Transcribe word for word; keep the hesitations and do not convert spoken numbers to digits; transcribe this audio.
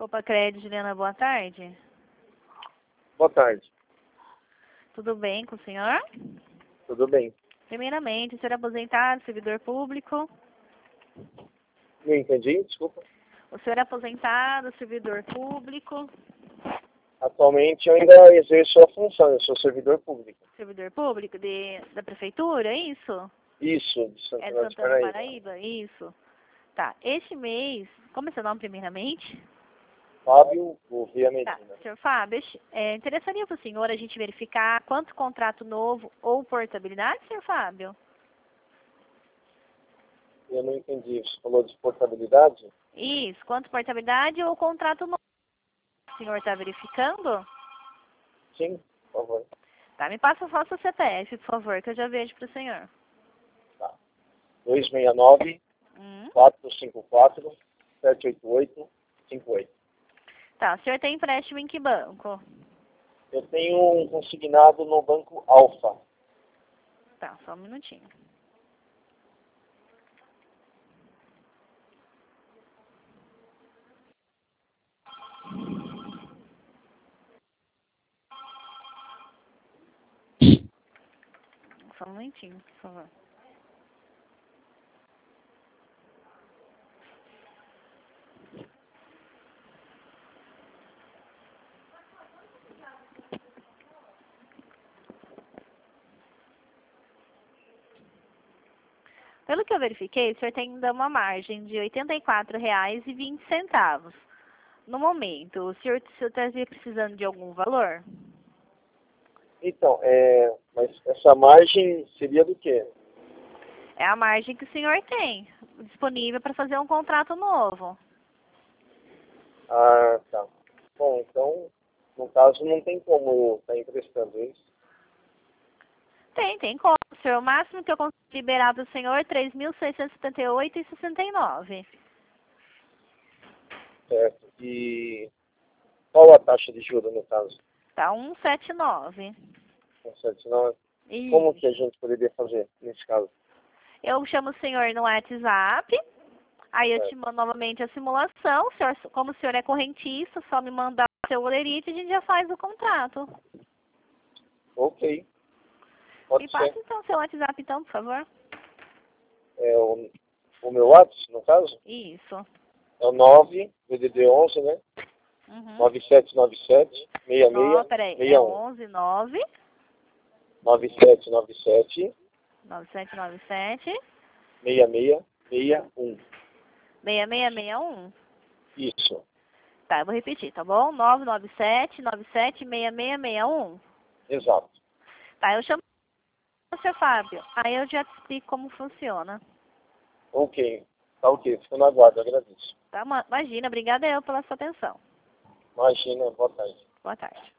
Copa Crédito, Juliana, boa tarde. Boa tarde. Tudo bem com o senhor? Tudo bem. Primeiramente, o senhor é aposentado, servidor público? Não entendi, desculpa. O senhor é aposentado, servidor público? Atualmente eu ainda exerço a função, eu sou servidor público. Servidor público de, da prefeitura, é isso? Isso, de É de Santana de Santana do Paraíba. Paraíba? Isso. Tá, este mês, como é seu nome primeiramente? Fábio Gouveia Tá, Medina. senhor Fábio, é, interessaria para o senhor a gente verificar quanto contrato novo ou portabilidade, senhor Fábio? Eu não entendi, você falou de portabilidade? Isso, quanto portabilidade ou contrato novo? O senhor está verificando? Sim, por favor. Tá, me passa só o seu C P F, por favor, que eu já vejo para o senhor. Tá. dois seis nove, Hum. quatro cinco quatro, sete oito oito, cinco oito. Tá, o senhor tem empréstimo em que banco? Eu tenho um consignado no Banco Alfa. Tá, só um minutinho. Só um momentinho, por favor. Pelo que eu verifiquei, o senhor tem ainda uma margem de oitenta e quatro reais e vinte centavos. No momento, o senhor estaria precisando de algum valor? Então, é, mas essa margem seria do quê? É a margem que o senhor tem disponível para fazer um contrato novo. Ah, tá. Bom, então, no caso, não tem como eu estar emprestando isso. Tem, tem como, senhor. O máximo que eu consigo liberar do senhor é três mil seiscentos e setenta e oito reais e sessenta e nove centavos. Certo. E qual a taxa de juros, no caso? Tá, cento e setenta e nove. Certo, não, E como que a gente poderia fazer nesse caso? eu chamo o senhor no WhatsApp, aí eu Certo. te mando novamente a simulação. O senhor, como o senhor é correntista, só me mandar o seu olerite e a gente já faz o contrato. Ok. Pode Me ser. passa então o seu WhatsApp, então, por favor. É o, o meu WhatsApp, no caso, Isso. é o nove, D D D onze, né? Uhum. nove sete nove sete, seis Não, seis, peraí, é seis um. onze nove nove sete nove sete, nove sete nove sete seis seis, seis um. seis seis seis um. Isso. Tá, eu vou repetir, tá bom? nove nove sete nove sete seis seis seis um. Exato. Tá, eu chamo o seu Fábio. Aí eu já te explico como funciona. Ok. Tá ok. Fico na guarda. Agradeço. Tá, ma- imagina, obrigada eu pela sua atenção. Imagina. Boa tarde. Boa tarde.